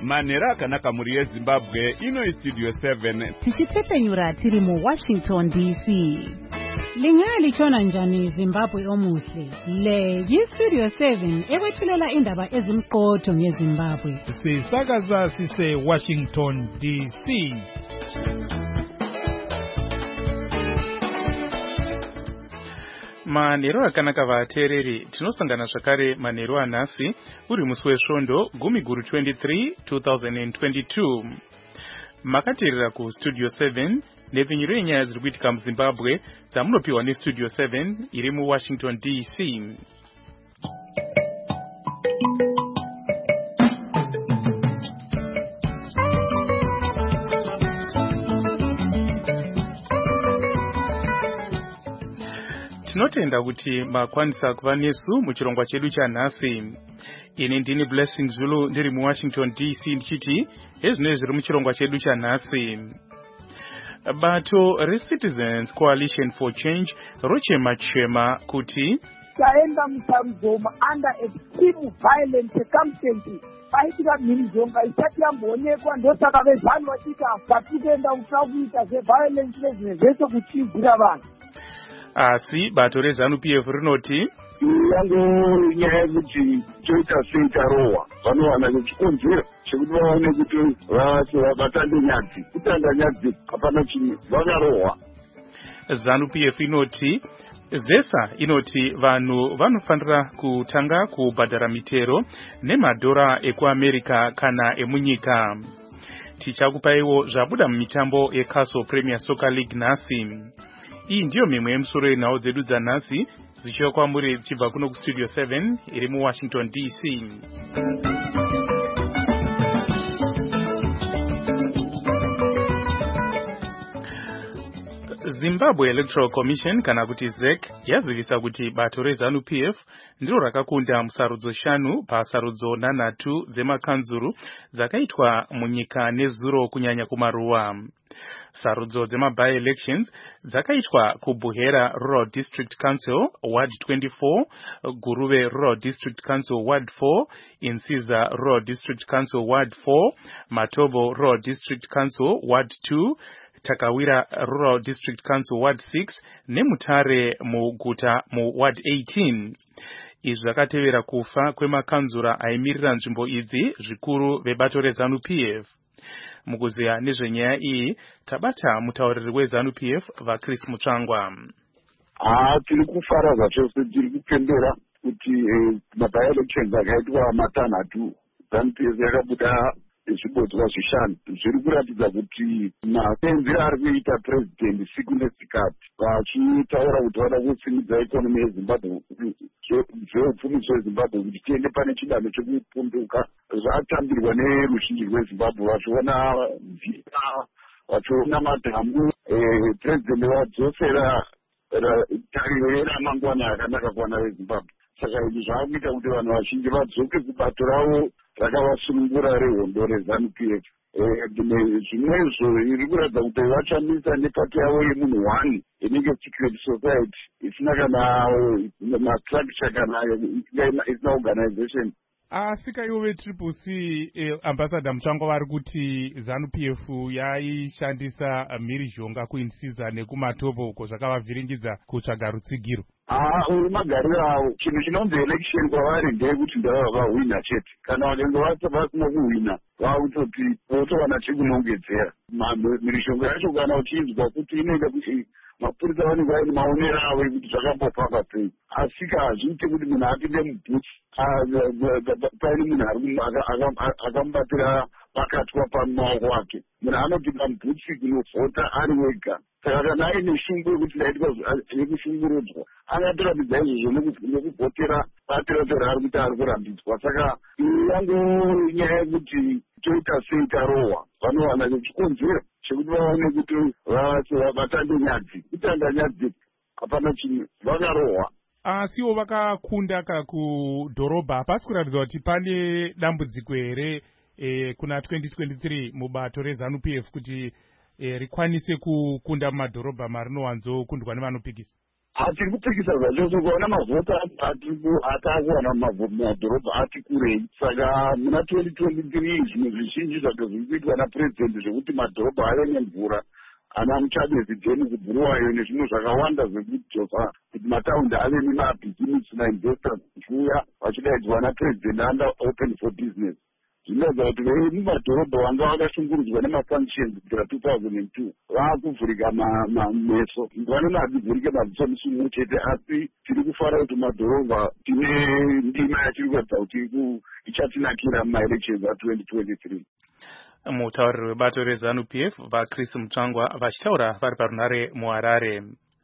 manhero akanaka mhuri yezimbabwe. Ino istudio 7 tichitepenyura tiri muWashington DC. Lingaya lichona njani Zimbabwe omuhle? Le yistudio 7 ekwethulela indaba ezimqotho ngeZimbabwe. Sisakaza sise Washington DC. Manhero akanaka vateereri, tinosangana zvakare manhero anhasi uri musi wesvondo 10/23 2022. Makateerera kustudio 7 nepfenyuro yenyaya dziri kuitika muZimbabwe dzamunopiwa nestudio 7 iri muWashington DC. Tinotenda kuti makwanisa kuva nesu muchirongwa chedu chanhasi. Ini ndini Blessing Zulu ndiri muWashington DC ndichiti ezvinoi zviri muchirongwa chedu chanhasi. Bato reCitizens Coalition for Change rochema kuti taenda mutaruzoma under extreme violent circumstances paitika mhirizhonga isati yamboonekwa, ndosaka vezvanhu vachiti patikuenda kuita zveviolence nezvimwe zvese kuchizira vanhu. Asi bato reZANU-PF rinoti yange nyaya yekuti toita sei tarohwa vanowana nechikonzero chekuti vaone kuti vatambe nyadzi. Kutanga nyadzi hapana chinhu, vakarohwa. ZANU-PF inoti ZESA inoti vanhu vanofanira kutanga kubhadhara mitero nemadhora ekuAmerica kana emunyika. Tichakupaiwo zvabuda mumitambo yeCastle Premier Soccer League nhasi. Iyi ndiyo mimwe yemusoro yenhau dzedu dzanhasi dzichiwa kwamuri dzichibva kuno kustudio 7 iri muWashington DC. Zimbabwe Electoral Commission kana kuti ZEC yazivisa kuti bato reZANU-PF ndiro rakakunda musarudzo 5 pasarudzo 8 dzemakanzuru dzakaitwa munyika nezuro kunyanya kumaruwa. Sarudzo dzema-by-elections dzakaitwa kuBuhera Rural District Council Ward 24, Guruve Rural District Council Ward 4, Insiza Rural District Council Ward 4, Matobo Rural District Council Ward 2, Takawira Rural District Council Ward 6 neMutare muguta mu Ward 18. Izvi zvakatevera kufa kwemakanzura aimirira nzvimbo idzi zvikuru vebato reZANU-PF. Mukuziya nezvenyaya iyi tabata mutauriri weZANU-PF vaChris Mutsvangwa. Tiri kufara zvachose, tiri kupembera kuti maby-elections akaitwa matanhatu ZANU-PF yakabuda zvibodzwa 5 zviri kuratidza kuti mapenzi ari kuita president siku nesikati vachitaura kuti vada kusimudza ikonomi yeZimbabwe, zveupfumi zveZimbabwe kuti tiende pane chidanho chekupunduka. Zvatambirwa neruzhinji rweZimbabwe vachiona mvura, vachiona madhamu. President wadzosera tariro yeramangwana yakanaka kuwana veZimbabwe. Saka izvi zvaakuita kuti vanhu vazhinji vadzoke kubato ravo rakavasunungura rehondo reZANU-PF. Zvimwezvo iri kuratidza kuti vachamisa nepati yavo yemunhu 1 inenge secret society isina kana mastructure kana isina organization. Asika iwe Triple C Ambassador Mutsvangwa vari kuti ZANU-PF yaishandisa mhirizhonga kuInsiza nekumatobo uko zvakavavhiringidza kutsvaga rutsigiro. Uri magariro avo. Chinhu chinonzi election kwavari ndeyekuti ndavahwina chete. Kana vakange vasina kuhwina vakutoti votowana chekunongedzera. Mhirizhonga yacho kana uchinzwa kuti inoita kuti mapurisa vanenge vaine maonero avo ekuti zvakambopfamba pei. Asika hazviite kuti munhu apinde mubhutsi paine munhu akamubatira pakatwa pamaoko ake. Munhu anopinda mubhutsi kunovhota ari wega. Saka kana aine shungu yekuti ndaitwa yekushungurudzwa angatoratidza izvozvo nekuvhotera bato raari kuti ari kurambidzwa. Saka yangu nyaya yekuti toita sei tarohwa vanowana nechikonzero chekuti vaone kuti vatambe nyadzi. Kutanga nyadzi hapana chinhu, vakarohwa. Asiwo vakakunda kudhorobha, hapasi kuratidza kuti pane dambudziko here kuna 2023 mubato reZANU-PF kuti rikwanise kukunda mumadhorobha marinowanzokundwa nevanopikisa? Tiri kupikisa zvacho kuona mavhota atakuwana mumadhorobha ati kurei. Saka muna 2023 zvimwe zvizhinji zvacho zviri kuitwa napurezidendi zvekuti madhorobha ave nemvura. Ana Muchabezi Jeni kubhuruwayo nezvimwe zvakawanda zvekudzosa kuti mataundi ave nemabhizinesi nainvestors kuuya vachidaidzwa napurezidendi under open for business. Zvinoita kuti mumadhorobha vanga vakashungurudzwa nemasanctions kubvira 2002 vaakuvhurika meso. Vanonati vhurike maziso musi mumwe chete, asi tiri kufara kuti madhorobha tine ndima yachiri kuratidza kuti ichatinakira mumaelections a2023. Mutauriri webato reZANU-PF vaChris Mutsvangwa vachitaura vari parunare muHarare.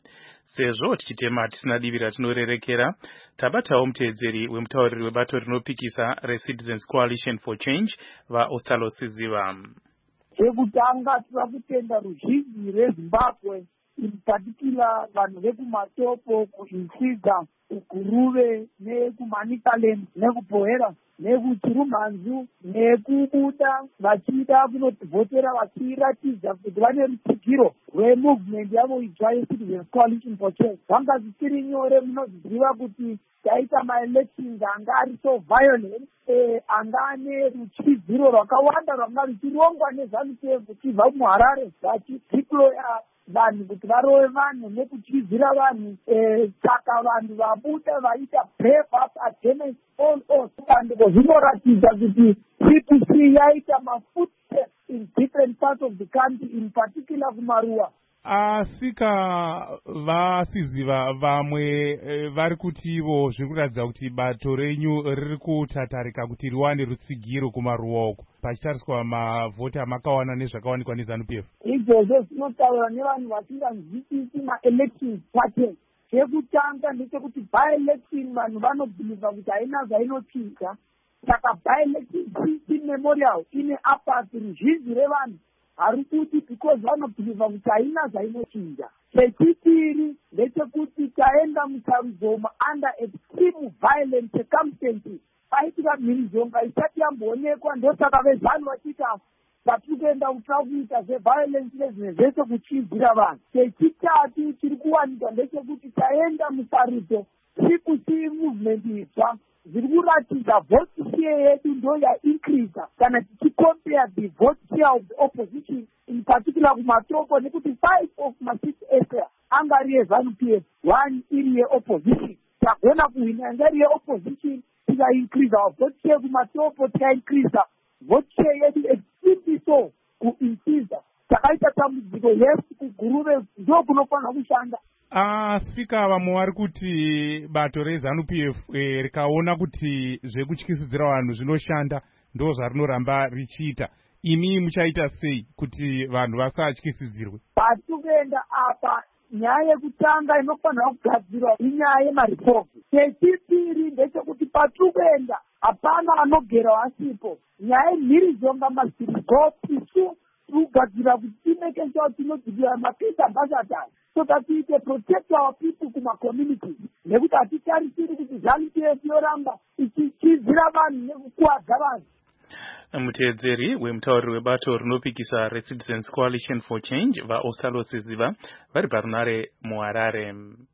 Sezvo tichitema tisina divi ratinorerekera, tabatawo muteedzeri wemutauriri webato rinopikisa reCitizens Coalition for Change vaOstalo Siziva. Chekutanga tira kutenda ruzhinji reZimbabwe, in particular vanhu vekumatopo, kuInsiza, kuGuruve nekuManicaland nekuBhoera nekuChirumhanzu nekubuda vachida kunotivhotera vachiratidza kuti vane rutsigiro rwemovement yavo itsva yeCitizens Coalition for Change. Zvanga zvisiri nyore, munoziva kuti taita maelections anga ari so violent, anga ane ruchiziro rwakawanda rwanga ruchirongwa neZANU-PF kuchibva muHarare vachideploya vanhu kuti varove vanhu nekuchizira vanhu. Saka vanhu vabuda vaita brave up against all odds. Bandiko zvinoratidza kuti CPC yaita mafootsteps in different parts of the country, in particular kumaruwa. Asika vaSiziva vamwe vari kuti ivo zviri kuratidza kuti bato renyu riri kutatarika kuti riwane rutsigiro kumaruwa uko pachitariswa mavhota makawana nezvakawanikwa neZANU-PF. Izvozvo zvinotaura nevanhu vasinganzwisisi maelections pattern. Chekutanga ndechekuti by-election vanhu vanobhiliva kuti haina zvainochinja. Saka by-election memorial ine apati ruzhinji revanhu hari kuti because vanobhiliva kuti haina zvainochinja. Chechipiri ndechekuti taenda musarudzo under extreme violent circumstances. Paitika mhirizhonga isati yamboonekwa, ndosaka vezanu vachita patiri kuenda kuita zveviolence nezvimwe zvese kuchizira vanhu. Chechitatu chiri kuwanikwa ndechekuti taenda musarudzo sikusi movement itsva zviri kuratidza vote share yedu ndo yaincreasa kana tichicompare the vote share of the opposition, in particular kumatoko, nekuti 5 of ma6 area anga ari yeZANU-PF, 1 iri yeopposition. Tagona kuhina yanga iri yeopposition, tikaincreasa vote share kumatoko, tikaincreasa vote share yedu extremely so kuInsiza. Takaita tambudziko yesu kuGuruve ndo kunofanira kushanda. Spika vamwe vari kuti bato reZANU-PF rikaona kuti zvekutyisidzira vanhu zvinoshanda ndo zvarinoramba richiita. Imi muchaita sei kuti vanhu vasatyisidzirwe? Patikuenda apa, nyaya yekutanga inofanira kugadzirwa inyaya yemarifogi. Chechipiri ndechekuti patikuenda hapana anogera wasipo. Nyaya yemhirizhonga mazirigo isu kugadzira kuti timeke sure tinodzivira mapeace ambassadors so that we protect our people kuma communities. Nekuti hatitarisiri kuti ZANU-PF yoramba ichichizira vanhu nekukuwadza vanhu. Muteedzeri wemutauriri webato rinopikisa reCitizens Coalition for Change vaOstalo Siziva vari parunare muHarare.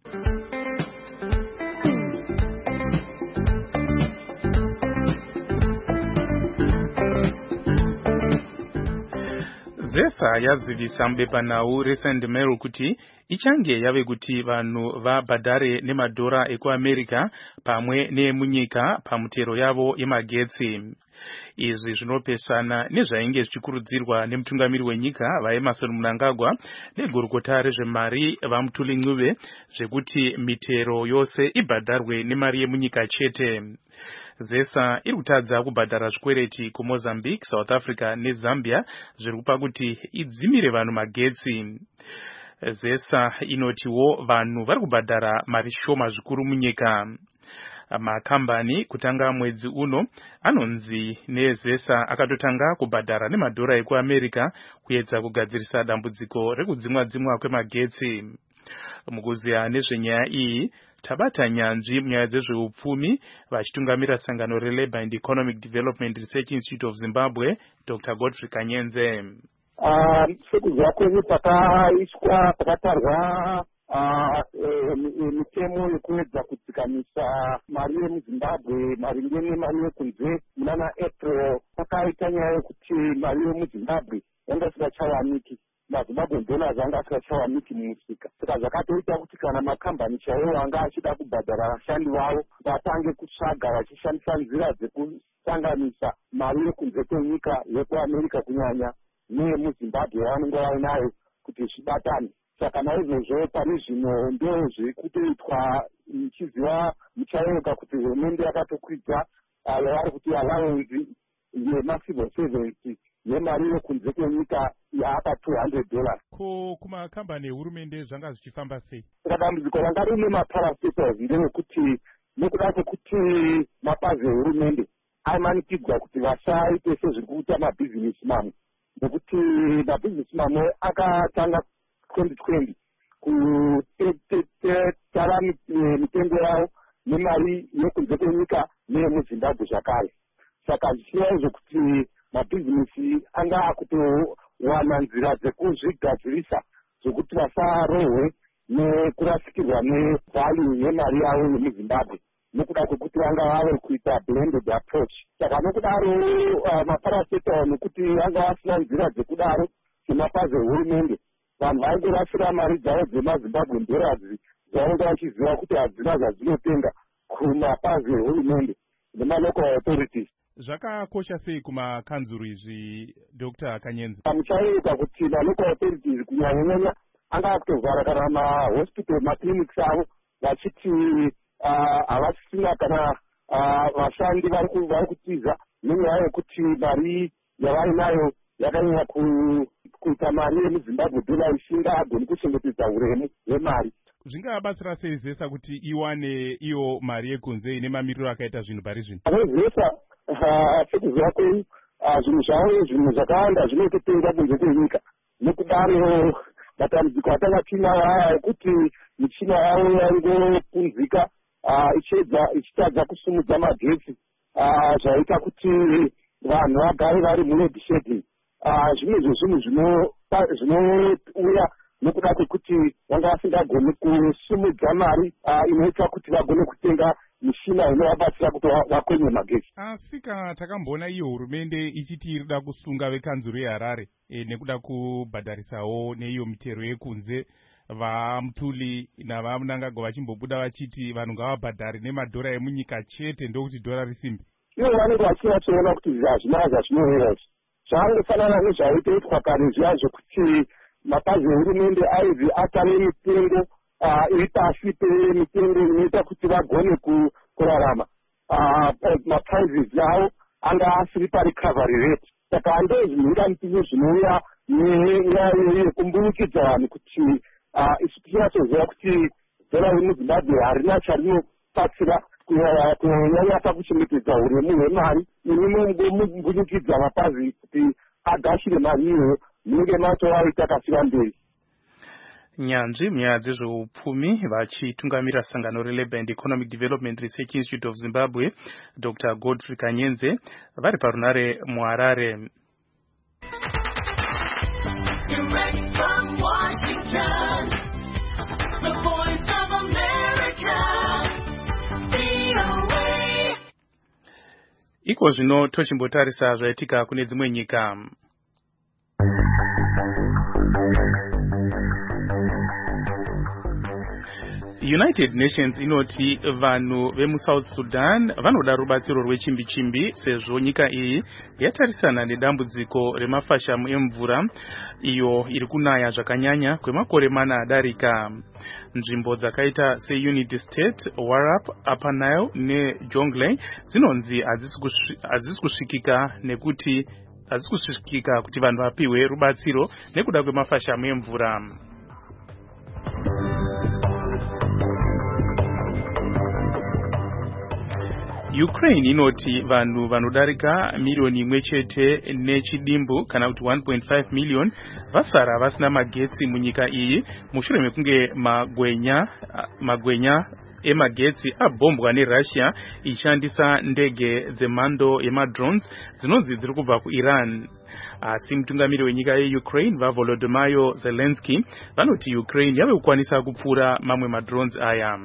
ZESA yazivisa mubepanhau reSandmero kuti ichange yave kuti vanhu vabhadhare nemadhora ekuAmerica pamwe neemunyika pamutero yavo yemagetsi. Izvi zvinopesana nezvainge zvichikurudzirwa nemutungamiri wenyika vaEmmerson Mnangagwa negurukota rezvemari vaMutuli Ncube zvekuti mitero yose ibhadharwe nemari yemunyika chete. ZESA iri kutadza kubhadhara zvikwereti kuMozambique, South Africa neZambia zviri kupa kuti idzimire vanhu magetsi. ZESA inotiwo vanhu vari kubhadhara mari shoma zvikuru munyika. Makambani kutanga mwedzi uno anonzi neZESA akatotanga kubhadhara nemadhora ekuAmerica kuedza kugadzirisa dambudziko rekudzimwa kwemagetsi. Mukuziya nezvenyaya iyi tabata nyanzvi munyaya dzezveupfumi vachitungamira sangano reLabour and Economic Development Research Institute of Zimbabwe, Dr. Godfrey Kanyenze. Sekuziva kwenyu pakatarwa mitemo yekuedza kudzikamisa mari yemuzimbabwe maringe nemari yekunze munana April pakaita nyaya yekuti mari yemuzimbabwe yanga isingachawaniki, mazimbabwe dollars anga asingachawaniki mumusika. Saka zvakatoita kuti kana makambani chaiwo anga achida kubhadhara vashandi vavo vatange kutsvaga vachishandisa nzira dzekusanganisa mari yekunze kwenyika yekuamerica kunyanya neyemuzimbabwe yavanenge vainayo kuti zvibatane. Saka naizvozvo pane zvino ndo zviri kutoitwa ichiziva muchaeroka kuti hurumende yakatokwidza yavari kuti allowance yemacivil servants yemari yekunze kwenyika yaapa $200. Ko kumakambani ehurumende zvanga zvichifamba sei? Saka dambudziko ranga rine maparastatals nderekuti nekuda kwekuti mapazi ehurumende aimanikidzwa kuti vasaite sezviri kuita mabhizinesi mamwe, nekuti mabhizinesi mamwe akatanga 2020 kutara mitengo yavo nemari yekunze kwenyika neyemuzimbabwe zvakare. Saka zvichiva izvo kuti mabhizinesi anga akutowana nzira dzekuzvigadzirisa zvokuti vasarohwe nekurasikirwa nevalue yemari yavo yemuzimbabwe nekuda kwekuti vanga vave kuita blended approach. Saka nokudaro maparastatal nekuti vanga vasina nzira dzekudaro semapazi ehurumende, vanhu vaingorasira mari dzavo dzemazimbabwe dollars dzavanga vachiziva kuti hadzina zvadzinotenga kumapazi ehurumende nemalocal authorities. Zvakakosha sei kumakanzuru izvi Dr. Kanyenze? Muchaeroka kuti malocal authorities kunyanyanyanya anga akutovhara kana mahospital maclinics avo vachiti havasisina kana vashandi vari kutiza nenyaya yekuti mari yavainayo yakanyanya kuita mari yemuzimbabwe dollar isingagoni kuchengetedza uremu hwemari. Zvingabatsira sei ZESA kuti iwane iyo mari yekunze ine mamiriro akaita zvinhu pari zvino? ZESA sekuziva kwenyu zvinhu zvavo zvinhu zvakawanda zvinototengwa kunze kwenyika. Nekudaro matambudziko atanga tinawo aya ekuti michina yavo yangopunzika ichitadza kusumudza magetsi zvaita kuti vanhu vagare vari muload shedding. Zvimwe zvezvinhu zvinouya nekuda kwekuti vanga vasingagoni kusumudza mari inoita kuti vagone kutenga mishina inovabatsira kuti vakwenye magetsi. Asi kana takamboona iyo hurumende ichiti irida kusunga vekanzuru yeHarare nekuda kubhadharisawo neiyo mitero yekunze, vaMutuli navaMnangagwa vachimbobuda vachiti vanhu ngavabhadhare nemadhora emunyika chete ndokuti dhora risimbe. Ivo vanenge vachinatsoona kuti hazvina zvazvinohera izvi zvangofanana nezvaitoitwa kare zviya zvokuti mapazi ehurumende aizi atame mitengo iri pasi pemitengo inoita kuti vagone kurarama. Maprices avo anga asiri parecovery rate. Saka ndozvinhingamupinyi zvinouya nenyaya yekumburikidza vanhu kuti isu tinyatsoziva kuti dhora remuzimbabwe harina charinobatsira kunyanya pakuchengetedza uremu hwemari. Imi mumbundikidza mapazi kuti agashire mari iyoyo munenge matovaita kasira mberi. Nyanzvi munyaya dzezveupfumi vachitungamira sangano reLabour and Economic Development Research Institute of Zimbabwe Dr. Godfrey Kanyenze vari parunare muHarare. Direct from Washington, the voice of America, VOA. Iko zvino tochimbotarisa zvaitika kune dzimwe nyika. United Nations inoti vanhu vemuSouth Sudan vanoda rubatsiro rwechimbi-chimbi sezvo nyika iyi yatarisana nedambudziko remafashamu emvura iyo iri kunaya zvakanyanya kwemakore mana adarika. Nzvimbo dzakaita seUnity State, Warrap, Upper Nile neJonglei dzinonzi hadzisi kusvikika nekuti hadzisi kusvikika kuti vanhu vapiwe rubatsiro nekuda kwemafashamu emvura. Ukraine inoti vanhu vanodarika milioni imwe chete nechidimbu kana kuti 1.5 million vasara vasina magetsi munyika iyi mushure mekunge magwenya emagetsi abhombwa neRussia ishandisa ndege dzemhando yemadrones dzinonzi dziri kubva kuIran. Asi mutungamiri wenyika yeUkraine vaVolodymyr Zelensky vanoti Ukraine yave kukwanisa kupfuura mamwe madrones aya.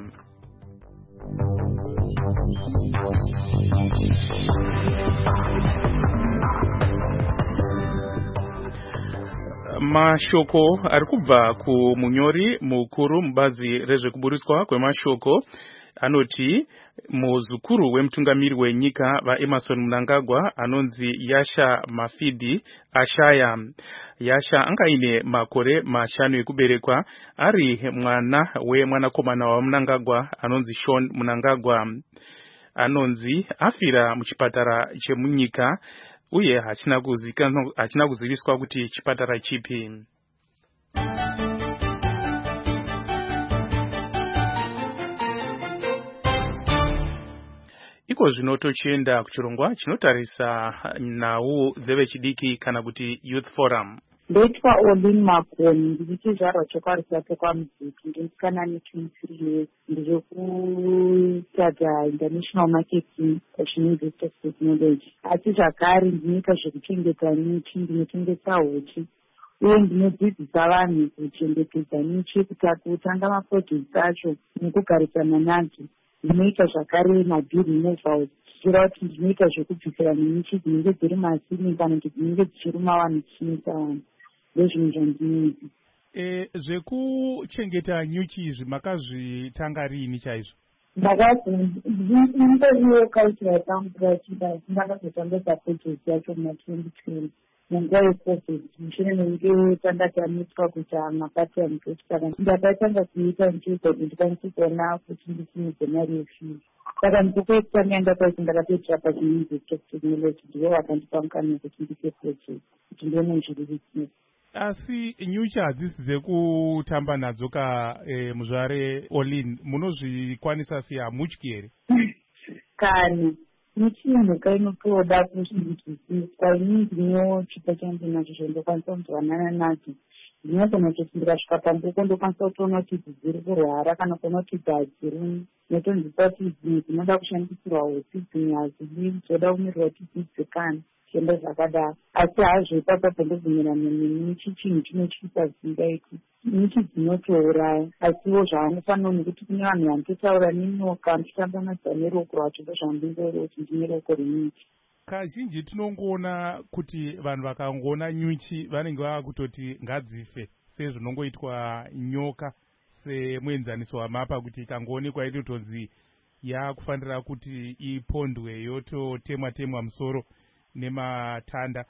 Mashoko ari kubva kumunyori mukuru mubazi rezvekuburiswa kwemashoko anoti muzukuru wemutungamiri wenyika vaEmerson Mnangagwa anonzi Yasha Mafidi ashaya. Yasha anga ine makore 5 ekuberekwa ari mwana wemwanakomana waMnangagwa anonzi Sean Mnangagwa. Anonzi afira muchipatara chemunyika uye hachina kuziviswa kuti chipatara chipi. Iko zvino tochienda kuchirongwa chinotarisa nhau dzevechidiki kana kuti Youth Forum. Ndoitwa Olin Makoni ndiri chizvarwa chekwarisa kwamuziki ndisikana ne23 years ndiri kutada international marketing University of Technology. Asi zvakare ndinoita zvekuchengeta nyuchi, ndinotengesa huchi uye ndinodzidzisa vanhu kuchengetedza nyuchi kutanga maprojekti acho nekugarisana nadzo. Ndinoita zvakare mabhiri movals tichira kuti ndinoita zvekubvisira nenyuchi dzinenge dziri masini kana kuti dzinenge dzichiruma vanhu tichinisa vanhu. Ndezvinhu zvandinoita. Zvekuchengeta nyuchi izvi makazvitanga rini chaizvo? Ndakazviyokaitira pamupurachida ndakazotangesa project yacho muna2020 munguva yecovid mushure mekunge tandatamiswa kuita mapati amuketi saka ndakatanga kuita ndichiita kuti ndikwanise kuona kuti ndisimudze mari yefees. Saka ndikokuekutanga ndakaiti ndakatoitira paUniversity of Technology ndivo vakandipa mukana wekuti ndiite project kuti ndione zviriritira. Asi nyuchi hadzisi dzekutamba nadzo muzvare Olin, munozvikwanisa sei? Hamutyi here? Kana nyuchi mhuka inotoda kuzvinzwisiswa. Ini ndinochipa changu nacho zvondokwanisa kuzwanana nadzo. Ndinogona kuti ndikasvika pambuko ndokwanisa kutoona kuti idzi dziri kurwara kana kuona kuti idzi hadzirumi. Notonzwisa kuti dzimwe dzinoda kushandisirwa husi dzimwe hadzidi dzoda kumirwa kuti dzidzikana zvendo zvakadaro. Asi hazvo papapo ndobvumirana nenyuchi chinhu chinotyisa zingaiti nyuchi dzinotouraya. Asiwo zvaanofanira nekuti kune vanhu vanototaura nenyoka muchitambanadza neroko rwacho ndozvandingoona kuti ndine roko renyuchi. Kazhinji tinongoona kuti vanhu vakangoona nyuchi vanenge vakutoti ngadzife sezvinongoitwa nyoka semuenzaniso wamapa kuti ikangoonekwa itotonzi yakufanira kuti ipondwe yototemwa musoro nematanda.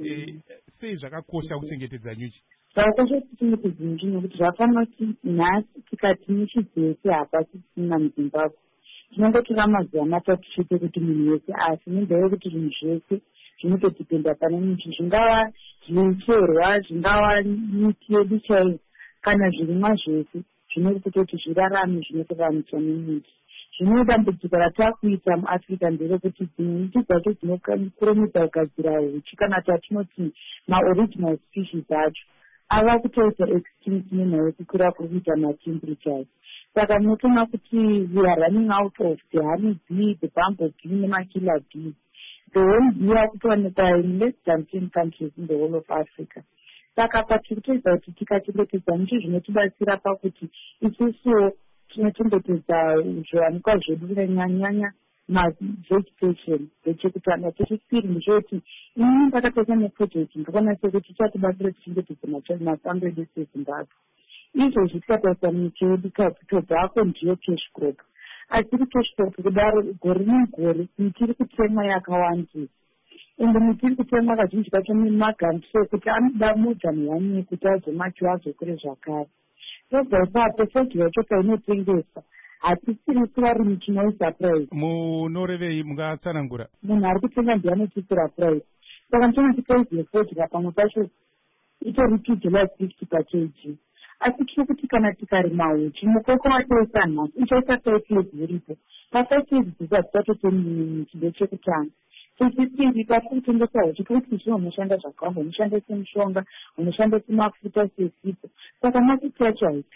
Sei zvakakosha kuchengetedza nyuchi? Zvakakosha kuchengetedza nyuchi nekuti zvafanira kuti nhasi tikati nyuchi dzese hapasi kusina muZimbabwe tinongotora mazuva matatu chete kuti munhu wese asi nenzava yekuti zvinhu zvese zvinotodhipenda pane nyuchi, zvingava zvicherwa, zvingava miti yedu chaiyo kana zvirimwa zvese zvinoda kutoti zvirarame zvinotovaniswa nenyuchi. Zvino dambudziko ratakuita muAfrica nderekuti dzimwe nyuchi dzacho dzinokurumidza kugadzira huchi kana tatinoti maoriginal species acho ava kutoita extinct nenhau yekukwira kuri kuita matemperatures. Saka munotoona kuti we are running out of the honey bee, the bumblebee nemakiller bees. The whole bee yakutowanikwa in less than 10 countries in the whole of Africa. Saka patiri kutoita kuti tikachengetedza nyuchi zvinotibatsira pakuti isusuwo tinochengetedza zviwanikwa zvedu kunyanya mavegetation zvechekutanga. Chechipiri ndechekuti inini ndakatoita neproject ndikuona sekuti ichatibatsira tichengetedza masango edu seZimbabwe. Izvozvi tikatarisa nyuchi yedu kapitobvako ndiyo cash crop. Asi cash crop kudaro gore negore miti iri kutemwa yakawandisa. Ende miti iri kutemwa kazhinji kacho nemagandso kuti anoda mudza nehani yekuti azomachiwa azokure zvakare. Ipapo fodya yacho painotengesa hatisiri kuvarimi chinoisa price. Munorevei mungatsanangura? Munhu ari kutenga ndianotisira price. Saka ndinoti price yefodya pamwe pacho itori 2.50 per-kg. Asi tiri kuti kana tikarima huchi mukoko watoisa nhasi uchaisa 5 years iripo. Pa5 years dzisati tatotemi ndechekutanga. Chechipiri patiri kutengesa huchi kuti zvino unoshanda zvakawanda, unoshanda semushonga, unoshanda semafuta sesipo. Saka mafiti yacho haiperi.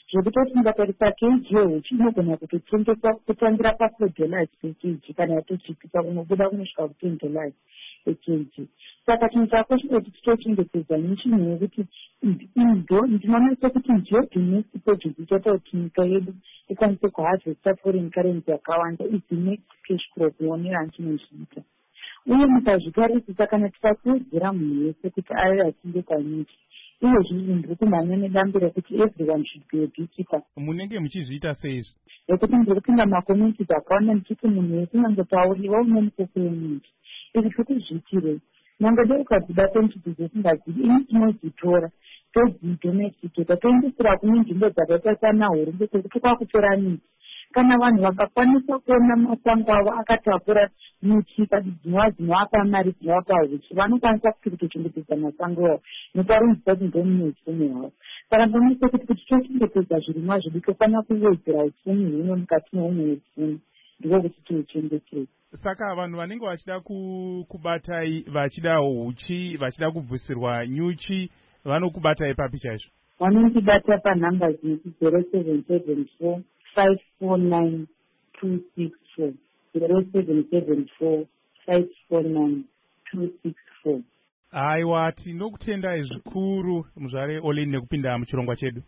zvekutoti mukatarisa keji yehuchi inogona kutotengeswa kutangira pa$4 pekeji kana yatochipisa kunobuda kunosvika ku$10 pekeji. Saka chinhu chakosha kuti titochengetedza nyuchi yekuti ndinoona sekuti ndiyo domestic project ichaita kuti nyika yedu ikwanise kuharvesta foreign currency yakawanda, is the next cash crop yaonera antinozviita. Uye mukazvitarisisa kana tikatedzera munhu wese kuti ave achinge kwanyuchi, iye zvinhu ndiri kumhanya nedambi rekuti everyone should be a beekeeper. Munenge muchizviita seizvo? Rekuti ndiri kupinda makomenti akawanda ndichiti munhu wese nangotauriwa unomukoko wemuntu. Izvi tikuzviitirei? Nange dei ukadziba kwentiti dzesingazivi, ini tinodzitora todzidomesticata toendesera kune nzvimbo dzakaita sanahurumbe kwekuti kwakutora miti. Kana vanhu vakakwanisa kuona masango avo akatakura miti dzinoapa mari dzinovapa huchi, vanokwanisa kuti kutochengetedza masango avo nekuarunzisa kuti ndomune upfumi hwavo. Saka ndinoisa kuti tochengetedza zvirimwa zvedu tofanira kuwedzera upfumi huno mukati meumwe upfumi, ndiko kuti tiuchengetedze. Saka vanhu vanenge vachida kubatai, vachida huchi, vachida kubvusirwa nyuchi, vanokubatai papi chaizvo? Vanondibata panhamba dzinoti 0774 549 264 0774 549 264. Aiwa, tinokutendai zvikuru muzvare Olin nekupinda muchirongwa chedu.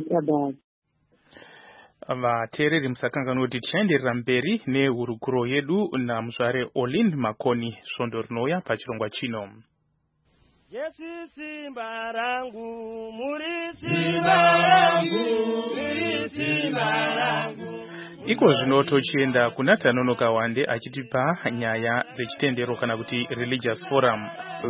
Vateereri musakanganwa kuti tichaenderera mberi nehurukuro yedu namuzvare Olin Makoni svondo rinouya pachirongwa chino. Yesu simba rangu, muri simba rangu, muri simba rangu. Iko zvino tochienda kuna Tanonoka Wande achitipa nyaya dzechitendero kana kuti religious forum.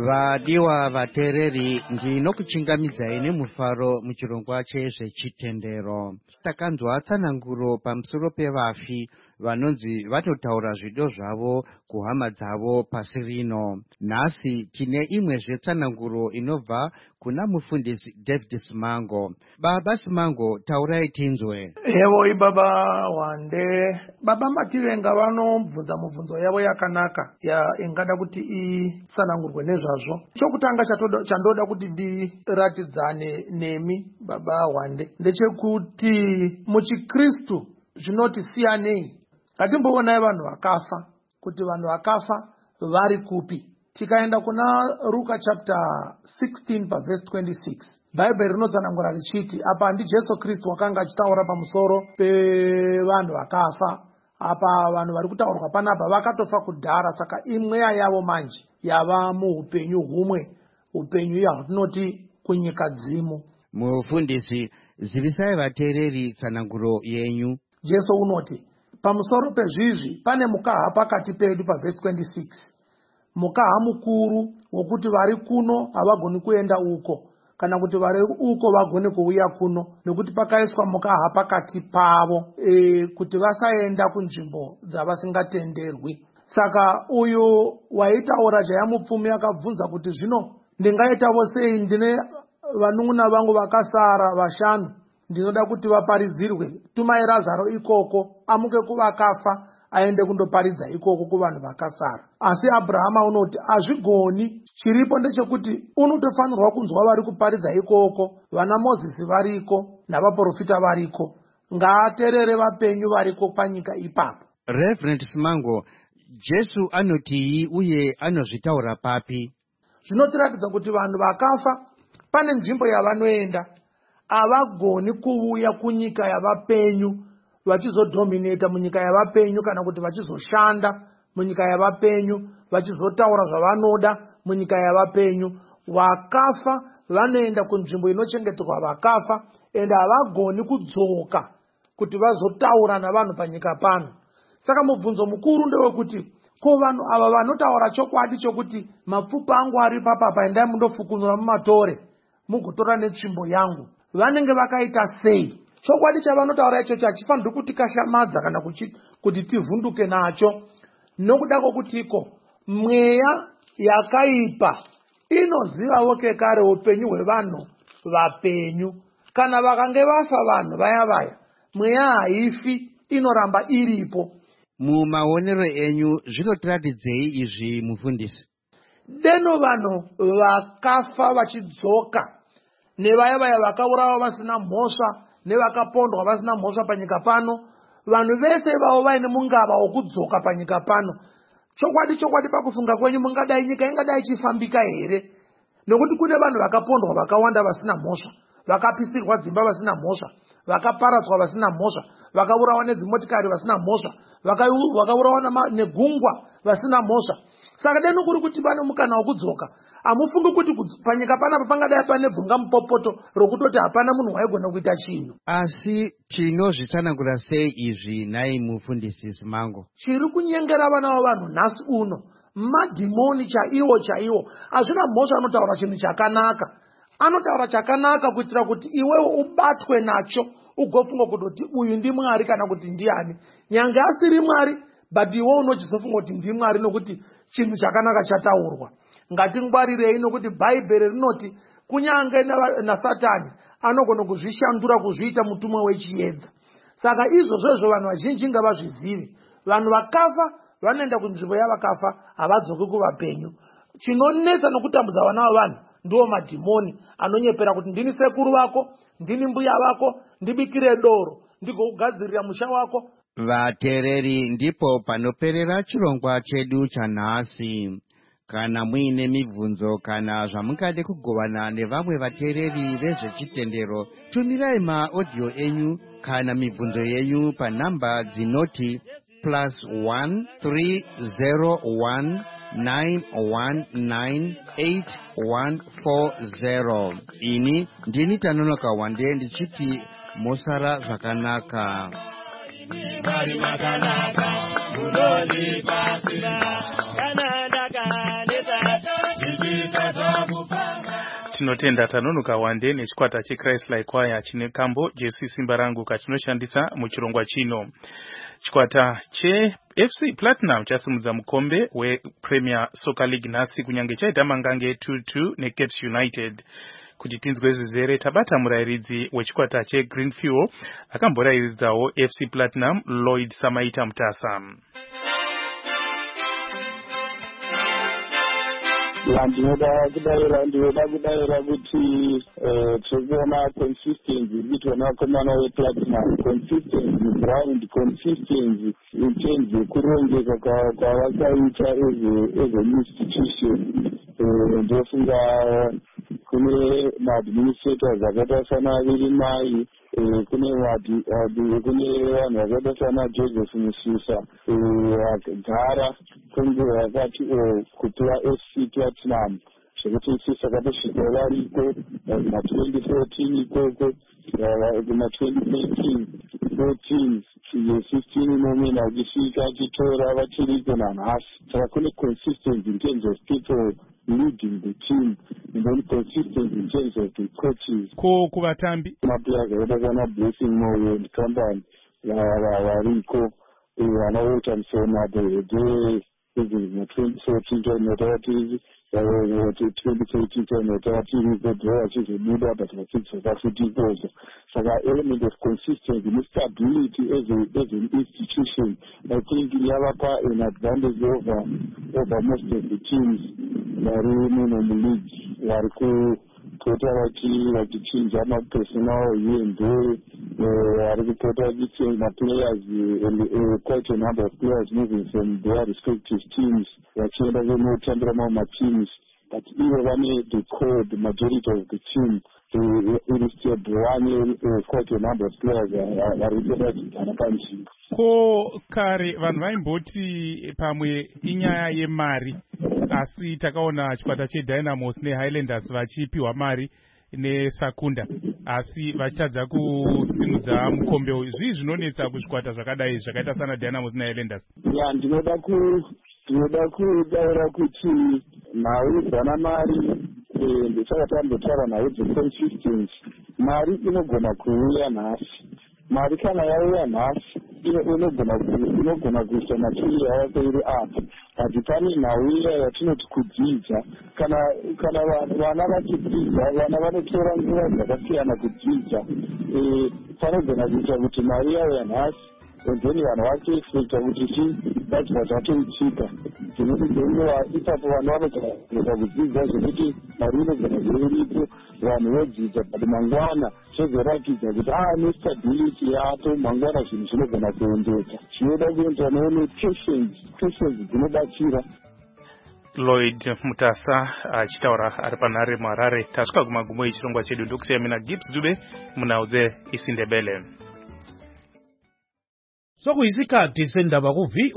Vadiwa vateereri, ndinokuchingamidzai nemufaro muchirongwa chezvechitendero. Takanzwa tsananguro pamusoro pevafi vanonzi vatotaura zvido zvavo kuhama dzavo pasi rino. Nhasi tine imwezve tsananguro inobva kuna mufundisi David Simango. Baba Simango, taurai tinzwe. Yevo ibaba Wande, baba Mativenga vanomubvunza mubvunzo yavo yakanaka ingada kuti itsanangurwe nezvazvo. Chokutanga chandoda kuti ndiratidzane nemi baba Wande ndechekuti muchiKristu zvinoti siyanei. Ngatimboonai vanhu vakafa kuti vanhu vakafa vari kupi. Tikaenda kuna Luka chapter 16 verse 26, Bible rinotsanangura richiti apa handi Jesu Kristu wakanga achitaura pamusoro pevanhu vakafa. Apa vanhu vari kutaurwa panapa vakatofa kudhara, saka imweya yavo manje yava muupenyu humwe, upenyu yahwatinoti kunyika dzimu. Mufundisi, zivisai vateereri tsananguro yenyu. Jesu unoti pamusoro pezvizvi pane mukaha pakati pedu verse 26. Mukaha mukuru wokuti vari kuno havagoni kuenda uko, kana kuti vari uko vagone kuuya kuno, nekuti pakaiswa mukaha pakati pavo kuti vasaenda kunzvimbo dzavasingatenderwi. Saka uyu waitaura jaya mupfumi akabvunza kuti zvino ndingaitavo sei, ndine vanun'una vangu vakasara 5, ndinoda kuti vaparidzirwe. Tumai Lazaro ikoko amuke kuvakafa aende kundoparidza ikoko kuvanhu vakasara. Asi Abrahama unoti hazvigoni. Chiripo ndechekuti unotofanirwa kunzwa vari kuparidza ikoko, vana Mozisi variko navaprofita variko, ngaateerere vapenyu variko panyika ipapo. Reverend Simango, Jesu anotii uye anozvitaura papi? Zvinotiratidza kuti vanhu vakafa pane nzvimbo yavanoenda, havagoni kuuya kunyika yavapenyu vachizodominata munyika yavapenyu, kana kuti vachizoshanda munyika yavapenyu, vachizotaura zvavanoda munyika yavapenyu. Vakafa vanoenda kunzvimbo inochengeterwa vakafa, ende havagoni kudzoka kuti vazotaura navanhu panyika pano. Saka mubvunzo mukuru ndewekuti ko vanhu ava vanotaura chokwadi chokuti mapfupa angu ari papapa, endai mundofukunura mumatore mugotora netsvimbo yangu, vanenge vakaita sei? Chokwadi chavanotaura ichocho hachifaniri kuti kashamadza kana kuti tivhunduke nacho, nokuda kwokutiko mweya yakaipa inozivawo kekare upenyu hwevanhu vapenyu. Kana vakange vafa vanhu vaya mweya haifi, inoramba iripo. Mumaonero enyu zvinotiratidzei izvi mufundisi? Deno vanhu vakafa vachidzoka, nevaya vakaurawa vasina mhosva, nevakapondwa vasina mhosva panyika pano, vanhu vese ivavo vaine mungava wokudzoka panyika pano. Chokwadi pakufunga kwenyu mungadai nyika ingadai ichifambika here? Nokuti kune vanhu vakapondwa vakawanda vasina mhosva, vakapisirwa dzimba vasina mhosva, vakaparadzwa vasina mhosva, vakaurawa nedzimotikari vasina mhosva, vakaurawa negungwa vasina mhosva. Saka deno kuri kuti pane mukana wokudzoka. Amufungi kuti panyika panapa pangadai pane bvunga mupopoto rokutoti hapana munhu waigona kuita chinhu. Asi tinozvitsanangura sei izvi nai mufundisi Simango? Chiri kunyengera vana vavanhu nhasi uno, madhimoni chaiwo hazvina mhosva anotaura chinhu chakanaka. Anotaura chakanaka kuitira kuti iwewe ubatwe nacho ugofunga kutoti uyu ndimwari kana kuti ndiani. Nyange asiri mwari, but iwe unochizofunga kuti ndimwari nokuti chinhu chakanaka chataurwa. Ngatingwarirei nokuti Bhaibheri rinoti kunyange naSatani anogona kuzvishandura kuzviita mutumwa wechiedza. Saka izvozvo vanhu vazhinji ngavazvizive. Vanhu vakafa vanoenda kunzvimbo yavakafa, havadzoki kuvapenyu. Chinonetsa nokutambudza vana vavanhu ndiwo madhimoni anonyepera kuti ndini sekuru vako, ndini mbuya vako, ndibikire doro ndigogadzirira musha wako. Vateereri, ndipo panoperera chirongwa chedu chanhasi. Kana muine mibvunzo kana zvamungade kugovana nevamwe vateereri vezvechitendero, tumirai maaudio enyu kana mibvunzo yenyu panhamba dzinoti +1 301 919 8140. Ini ndini Tanonoka Wande ndichiti mosara zvakanaka. Tinotenda Tanonoka Wande nechikwata cheChrist Like Choir chine kambo Jesu Simba Rangu kachinoshandisa muchirongwa chino. Chikwata cheFC Platinum chasimudza mukombe wePremier Soccer League nhasi kunyange chaita mangange 2-2 neCaps United. Kuti tinzwe zvizere tabata murayiridzi wechikwata cheGreen Fuel akamborayiridzawo FC Platinum Lloyd Samaita Mutasa. Ndinoda kudayira kuti tikuona consistency iri vakomana vePlatinum, consistency ground, consistency in terms yekurongeka kwavakaita as an institution. Ndofunga kune maadministrators akaita sana Virimai, kune vanhu vakaita sana Joseph Musisa vakagara kunge vakati kupiwa FC Platinum zvekuti sakatosvika variko ma2014 ikoko ma2013 14 15 imomo vachisvika vachitora vachiriko nanhasi. Saka kune consistency in terms of people leading the team and then consistency in terms of the coaches. Kuvatambi maplayers akaita sana Blessing Moyo and company variko vanoita musona the 2014 tainoita vatiri 2013 tainoita vatiri kodhova vachizobuda but vachidzoka futi ikoko. Saka element of consistency nestability as an institution I think yavapa an advantage over most of the teams vari muno muleague vari kupota vachichinja mapersonal here and there, vari kupota vachichange maplayers, quite a number of players moving from their respective teams vachienda kunotambira mamwe mateams, but ivo vane the core, the majority of the team it is still one quite a number of players vari kupota vachigara panzvimbo. Ko kare vanhu vaimboti pamwe inyaya yemari, asi takaona chikwata cheDynamos neHighlanders vachipiwa mari neSakunda asi vachitadza kusimudza mukombe uyu. Zvii zvinonetsa kuzvikwata zvakadai zvakaita sana Dynamos neHighlanders? Ndinoda kudaura kuti nhau dzana mari ndisaka tambotaura nhau dzeconsistency. Mari inogona kuuya nhasi, mari kana yauya nhasi inogona kuisa matiri yavako iri apa, but pane nhau iya yatinoti kudzidza. Kana vana vachidzidza, vana vanotora nguva dzakasiyana kudzidza, panogona kuita kuti mari yauya nhasi and then vanhu vachiexpecta kuti zvagadzwa zvatoitika dzinokudzongewa ipapo vanhu vanogara kudzidza zvekuti mari inogara iripo vanhu vodzidza but mangwana zvozoratidza kuti nestability yapo mangwana zvinhu zvinogona kuendeka chinoda kuendwa nepatience dzinobatsira. Lloyd Mutasa achitaura ari panhare muHarare. Tasvika kumagumo echirongwa chedu. Ndokusiya mina Gibbs Dube munhau dzeIsindebele. Sokuyisikhathi sendaba ku